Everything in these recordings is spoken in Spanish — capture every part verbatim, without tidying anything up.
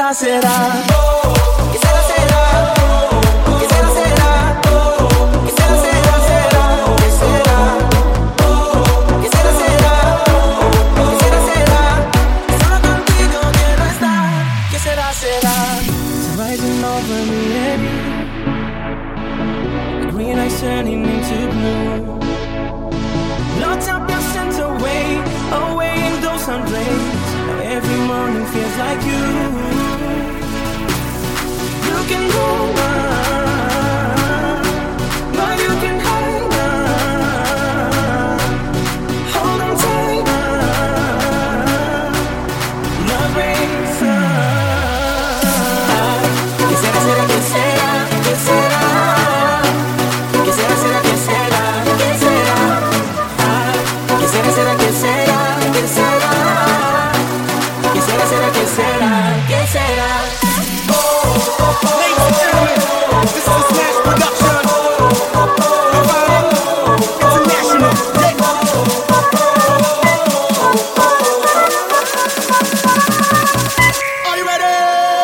será, será? ¿Qué será, será? ¿Qué será, será? ¿Qué será, será, será? ¿Qué será? ¿Qué será, será? ¿Qué será, será? Solo contigo quiero estar. ¿Qué será, será? It's rising over me heavy. The green lights turning into blue. Locked up your scent away, away in those sun rays. Now every morning feels like you. You can go on, but you can hide on. Hold on tight on. Love rains on. ¿Qué será, será, qué será, qué será? ¿Qué será, será, qué será, qué será? ¿Qué será, será, qué será, qué será? ¿Qué será, será, qué será, qué será? Ladies and gentlemen, this is a Smash production. International. Are you ready?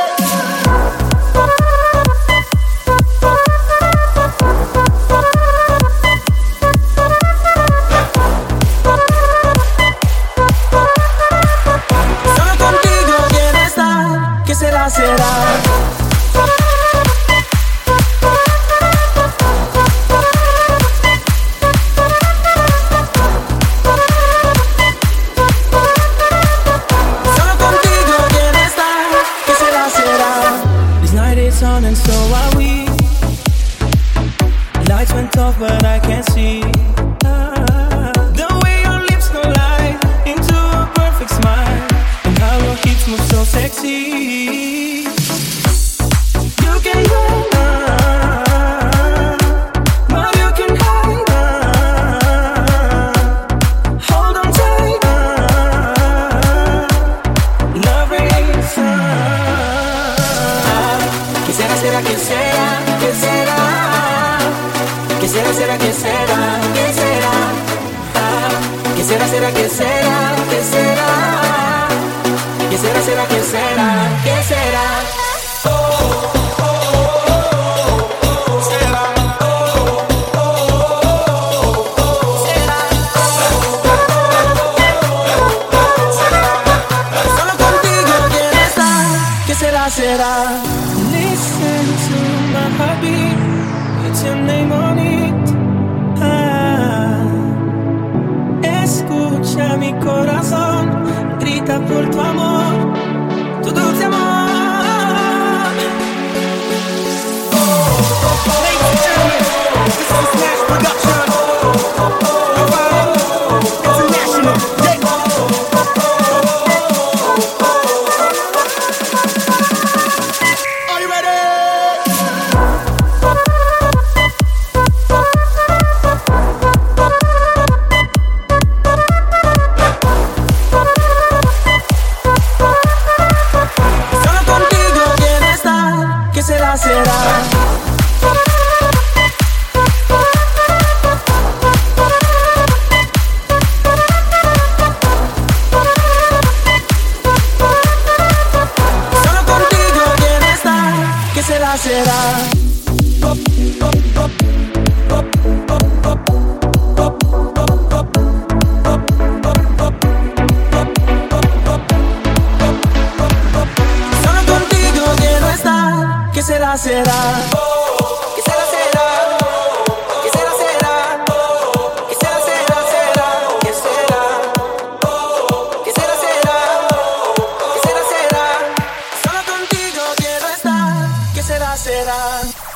Solo contigo quiero estar. ¿Qué será, será? Solo contigo quiero estar. ¿Qué será, será? This night is on and so are we. Lights went off but I can't see. The way your lips collide into a perfect smile, and how your hips move so sexy. You can go on, but you can hide on. Hold on tight on. Love rains on. ¿Qué será, será, qué será, qué será? ¿Qué será, será, qué será, qué será? ¿Qué será, será, qué será, qué será? ¿Qué será, será, qué será, qué será? Solo contigo quiero estar. ¿Qué será, será? Listen to my heartbeat. It's your name on it. Ah. Escucha mi corazón, grita por tu amor, tu dulce amor. Ladies and gentlemen, this is a Smash production. International. Are you ready? Solo contigo quiero estar. ¿Qué será, será? Solo contigo quiero estar. ¿Qué será, será? Solo contigo quiero estar. ¿Qué será, será? ¿Qué será, será? ¿Qué será, será? ¿Qué será, será, será? ¿Qué será? ¿Qué será, será? ¿Qué será, será? Solo contigo quiero estar. ¿Qué será, será?